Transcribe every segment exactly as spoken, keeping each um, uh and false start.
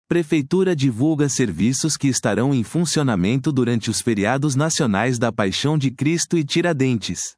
Prefeitura divulga serviços que estarão em funcionamento durante os feriados nacionais da Paixão de Cristo e Tiradentes.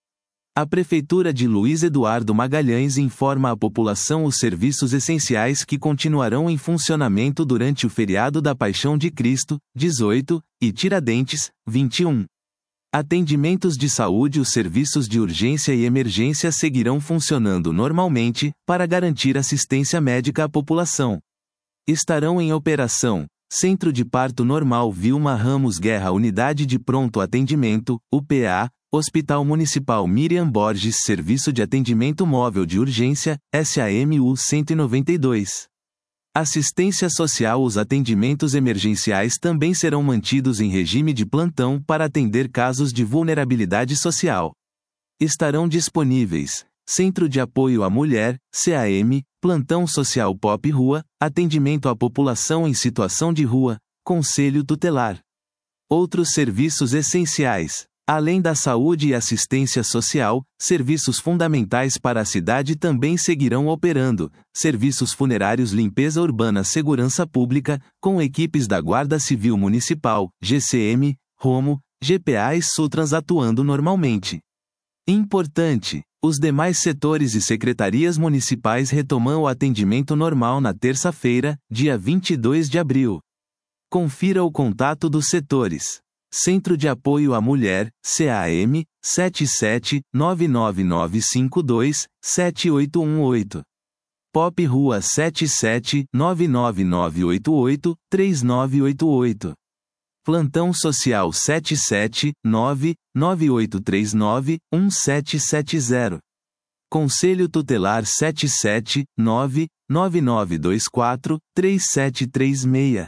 A Prefeitura de Luiz Eduardo Magalhães informa à população os serviços essenciais que continuarão em funcionamento durante o feriado da Paixão de Cristo, dezoito, e Tiradentes, vinte e um. Atendimentos de saúde. Os serviços de urgência e emergência seguirão funcionando normalmente, para garantir assistência médica à população. Estarão em operação: Centro de Parto Normal Vilma Ramos Guerra, Unidade de Pronto Atendimento, U P A, Hospital Municipal Miriam Borges, Serviço de Atendimento Móvel de Urgência, SAMU cento e noventa e dois. Assistência Social. Os atendimentos emergenciais também serão mantidos em regime de plantão para atender casos de vulnerabilidade social. Estarão disponíveis: Centro de Apoio à Mulher, C A M, Plantão Social Pop Rua, Atendimento à População em Situação de Rua, Conselho Tutelar. Outros serviços essenciais. Além da saúde e assistência social, serviços fundamentais para a cidade também seguirão operando: serviços funerários, limpeza urbana, segurança pública, com equipes da Guarda Civil Municipal, G C M, Romo, G P A e Sutrans atuando normalmente. Importante: os demais setores e secretarias municipais retomam o atendimento normal na terça-feira, dia vinte e dois de abril. Confira o contato dos setores. Centro de Apoio à Mulher, C A M, sete sete, nove nove nove cinco dois, sete oito um oito. Pop Rua sete sete, nove nove nove oito oito, três nove oito oito. Plantão Social sete sete, nove, nove oito três nove, um sete sete zero. Conselho Tutelar sete sete, nove, nove nove dois quatro, três sete três seis.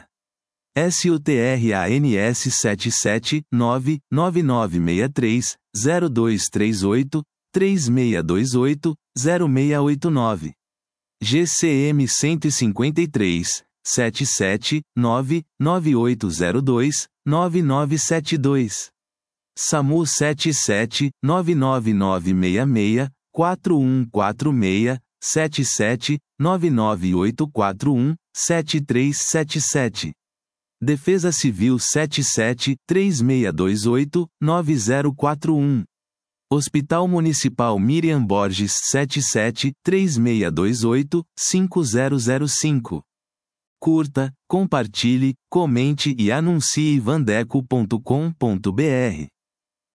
SUTRANS sete sete, nove, nove nove seis três, zero dois três oito, três seis dois oito, zero seis oito nove. G C M cento e cinquenta e três, sete sete, nove, nove oito zero dois, nove nove sete dois. SAMU sete sete, nove nove nove seis seis, quatro um quatro seis, sete sete, nove nove oito quatro um, sete três sete sete. Defesa Civil sete sete, três seis dois oito, nove zero quatro um. Hospital Municipal Miriam Borges sete sete, três seis dois oito, cinco zero zero cinco. Curta, compartilhe, comente e anuncie vandeco ponto com ponto br.